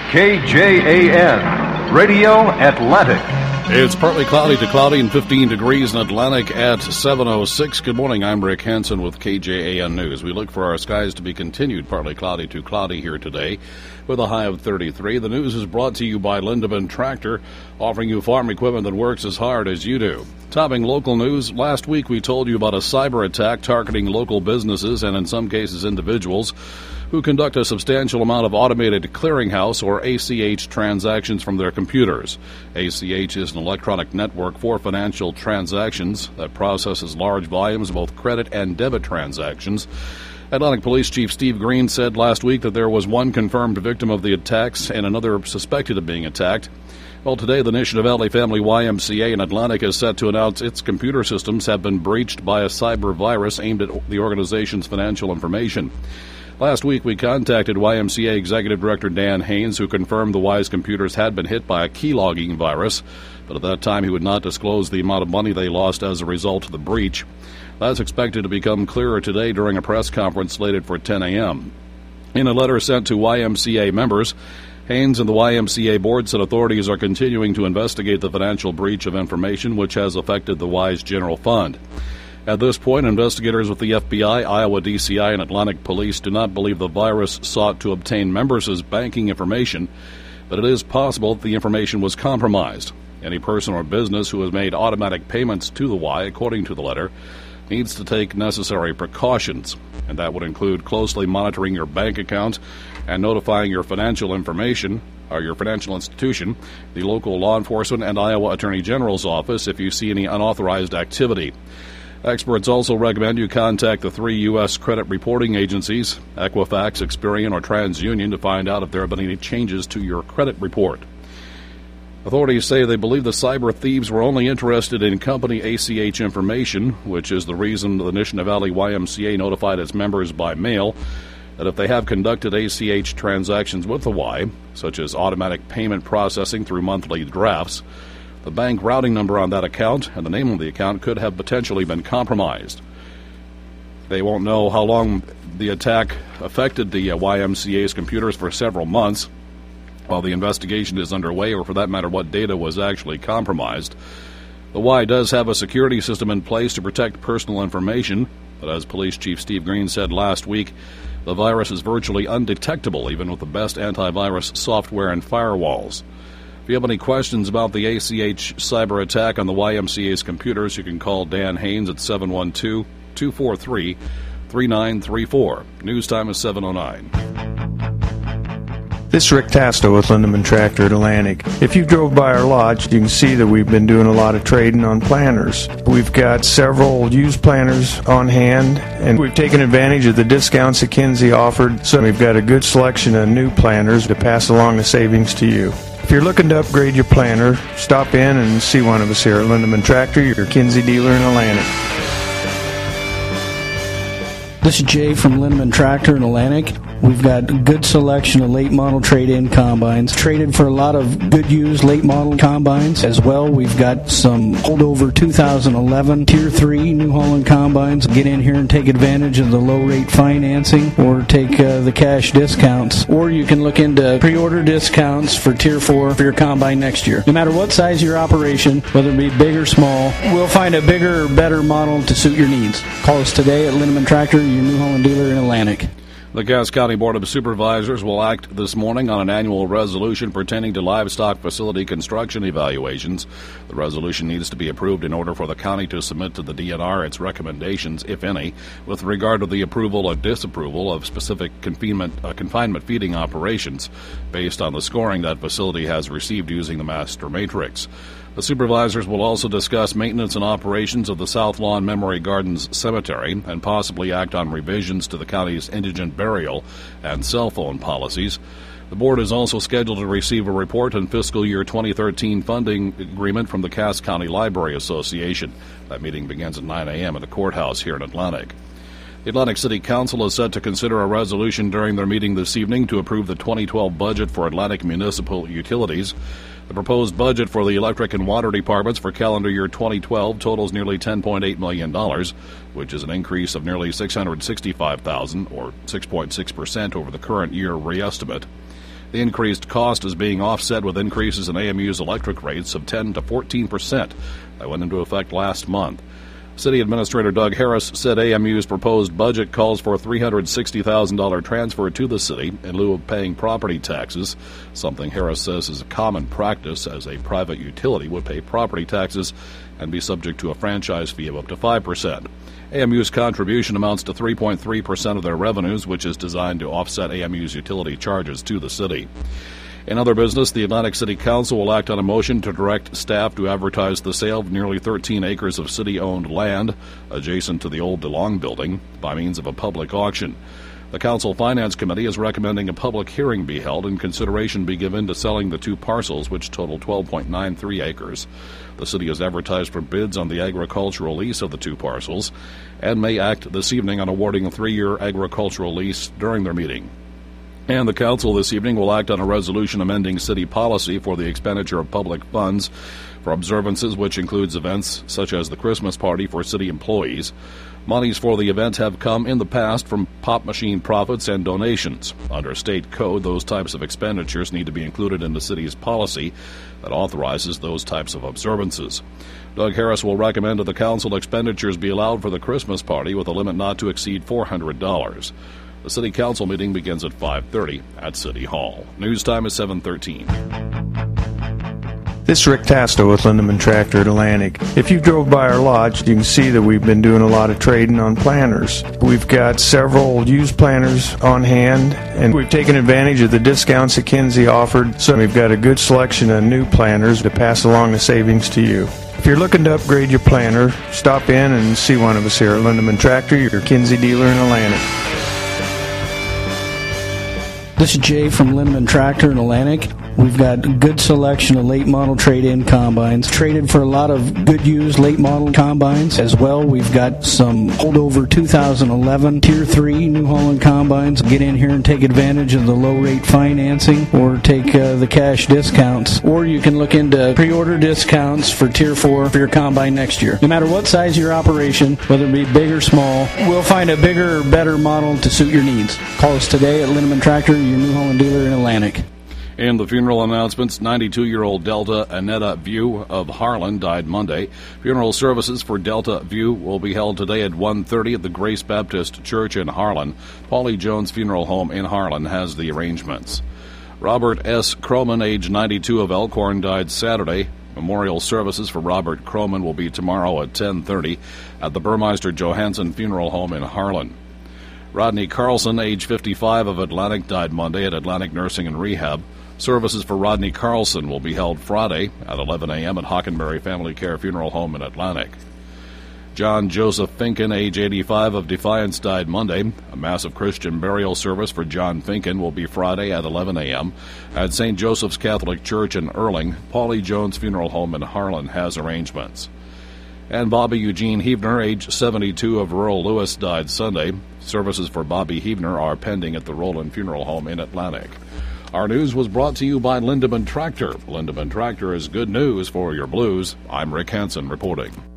KJAN, Radio Atlantic. It's partly cloudy to cloudy and 15 degrees in Atlantic at 7:06. Good morning, I'm Rick Hansen with KJAN News. We look for our skies to be continued partly cloudy to cloudy here today with a high of 33. The news is brought to you by Lindeman Tractor, offering you farm equipment that works as hard as you do. Topping local news, last week we told you about a cyber attack targeting local businesses and in some cases individuals who conduct a substantial amount of automated clearinghouse or ACH transactions from their computers. ACH is an electronic network for financial transactions that processes large volumes of both credit and debit transactions. Atlantic Police Chief Steve Green said last week that there was one confirmed victim of the attacks and another suspected of being attacked. Well, today the Nation of Valley Family YMCA in Atlantic is set to announce its computer systems have been breached by a cyber virus aimed at the organization's financial information. Last week, we contacted YMCA Executive Director Dan Haynes, who confirmed the Y's computers had been hit by a keylogging virus, but at that time he would not disclose the amount of money they lost as a result of the breach. That's expected to become clearer today during a press conference slated for 10 a.m. In a letter sent to YMCA members, Haynes and the YMCA board said authorities are continuing to investigate the financial breach of information which has affected the Y's general fund. At this point, investigators with the FBI, Iowa DCI, and Atlantic Police do not believe the virus sought to obtain members' banking information, but it is possible that the information was compromised. Any person or business who has made automatic payments to the Y, according to the letter, needs to take necessary precautions, and that would include closely monitoring your bank account and notifying your financial information, or your financial institution, the local law enforcement, and Iowa Attorney General's office if you see any unauthorized activity. Experts also recommend you contact the 3 U.S. credit reporting agencies, Equifax, Experian, or TransUnion, to find out if there have been any changes to your credit report. Authorities say they believe the cyber thieves were only interested in company ACH information, which is the reason the Nation of Valley YMCA notified its members by mail that if they have conducted ACH transactions with the Y, such as automatic payment processing through monthly drafts, the bank routing number on that account and the name of the account could have potentially been compromised. They won't know how long the attack affected the YMCA's computers for several months while the investigation is underway, or for that matter, what data was actually compromised. The Y does have a security system in place to protect personal information, but as Police Chief Steve Green said last week, the virus is virtually undetectable even with the best antivirus software and firewalls. If you have any questions about the ACH cyber attack on the YMCA's computers, you can call Dan Haynes at 712-243-3934. News time is 7:09. This is Rick Tasto with Lindeman Tractor at Atlantic. If you drove by our lodge, you can see that we've been doing a lot of trading on planters. We've got several used planters on hand, and we've taken advantage of the discounts that Kinsey offered, so we've got a good selection of new planters to pass along the savings to you. If you're looking to upgrade your planter, stop in and see one of us here at Lindeman Tractor, your Kinsey dealer in Atlantic. This is Jay from Lindeman Tractor in Atlantic. We've got a good selection of late model trade-in combines. Traded for a lot of good used late model combines as well. We've got some holdover 2011 Tier 3 New Holland combines. Get in here and take advantage of the low rate financing or take the cash discounts. Or you can look into pre-order discounts for Tier 4 for your combine next year. No matter what size your operation, whether it be big or small, we'll find a bigger or better model to suit your needs. Call us today at Lindeman Tractor, your New Holland dealer in Atlantic. The Cass County Board of Supervisors will act this morning on an annual resolution pertaining to livestock facility construction evaluations. The resolution needs to be approved in order for the county to submit to the DNR its recommendations, if any, with regard to the approval or disapproval of specific confinement feeding operations based on the scoring that facility has received using the master matrix. The supervisors will also discuss maintenance and operations of the South Lawn Memory Gardens Cemetery and possibly act on revisions to the county's indigent burial and cell phone policies. The board is also scheduled to receive a report on fiscal year 2013 funding agreement from the Cass County Library Association. That meeting begins at 9 a.m. at the courthouse here in Atlantic. The Atlantic City Council is set to consider a resolution during their meeting this evening to approve the 2012 budget for Atlantic municipal utilities. The proposed budget for the electric and water departments for calendar year 2012 totals nearly $10.8 million, which is an increase of nearly $665,000, or 6.6% over the current year re-estimate. The increased cost is being offset with increases in AMU's electric rates of 10 to 14% that went into effect last month. City Administrator Doug Harris said AMU's proposed budget calls for a $360,000 transfer to the city in lieu of paying property taxes, something Harris says is a common practice, as a private utility would pay property taxes and be subject to a franchise fee of up to 5%. AMU's contribution amounts to 3.3% of their revenues, which is designed to offset AMU's utility charges to the city. In other business, the Atlantic City Council will act on a motion to direct staff to advertise the sale of nearly 13 acres of city-owned land adjacent to the old DeLong building by means of a public auction. The Council Finance Committee is recommending a public hearing be held and consideration be given to selling the two parcels, which total 12.93 acres. The city has advertised for bids on the agricultural lease of the two parcels and may act this evening on awarding a 3-year agricultural lease during their meeting. And the Council this evening will act on a resolution amending city policy for the expenditure of public funds for observances, which includes events such as the Christmas party for city employees. Monies for the event have come in the past from pop machine profits and donations. Under state code, those types of expenditures need to be included in the city's policy that authorizes those types of observances. Doug Harris will recommend to the Council expenditures be allowed for the Christmas party with a limit not to exceed $400. The City Council meeting begins at 5:30 at City Hall. News time is 7:13. This is Rick Tasto with Lindeman Tractor at Atlantic. If you drove by our lodge, you can see that we've been doing a lot of trading on planters. We've got several used planters on hand, and we've taken advantage of the discounts that Kinsey offered, so we've got a good selection of new planters to pass along the savings to you. If you're looking to upgrade your planter, stop in and see one of us here at Lindeman Tractor, your Kinsey dealer in Atlantic. This is Jay from Lindeman Tractor in Atlantic. We've got a good selection of late model trade-in combines. Traded for a lot of good used late model combines. As well, we've got some holdover 2011 Tier 3 New Holland combines. Get in here and take advantage of the low rate financing or take the cash discounts. Or you can look into pre-order discounts for Tier 4 for your combine next year. No matter what size of your operation, whether it be big or small, we'll find a bigger or better model to suit your needs. Call us today at Lindeman Tractor, your New Holland dealer in Atlantic. In the funeral announcements, 92-year-old Delta Annetta View of Harlan died Monday. Funeral services for Delta View will be held today at 1:30 at the Grace Baptist Church in Harlan. Paulie Jones Funeral Home in Harlan has the arrangements. Robert S. Croman, age 92, of Elkhorn, died Saturday. Memorial services for Robert Croman will be tomorrow at 10:30 at the Burmeister Johansson Funeral Home in Harlan. Rodney Carlson, age 55, of Atlantic, died Monday at Atlantic Nursing and Rehab. Services for Rodney Carlson will be held Friday at 11 a.m. at Hockenberry Family Care Funeral Home in Atlantic. John Joseph Finken, age 85, of Defiance, died Monday. A massive Christian burial service for John Finken will be Friday at 11 a.m. at St. Joseph's Catholic Church in Erling. Paulie Jones Funeral Home in Harlan has arrangements. And Bobby Eugene Heavner, age 72, of rural Lewis, died Sunday. Services for Bobby Heavner are pending at the Roland Funeral Home in Atlantic. Our news was brought to you by Lindeman Tractor. Lindeman Tractor is good news for your blues. I'm Rick Hansen reporting.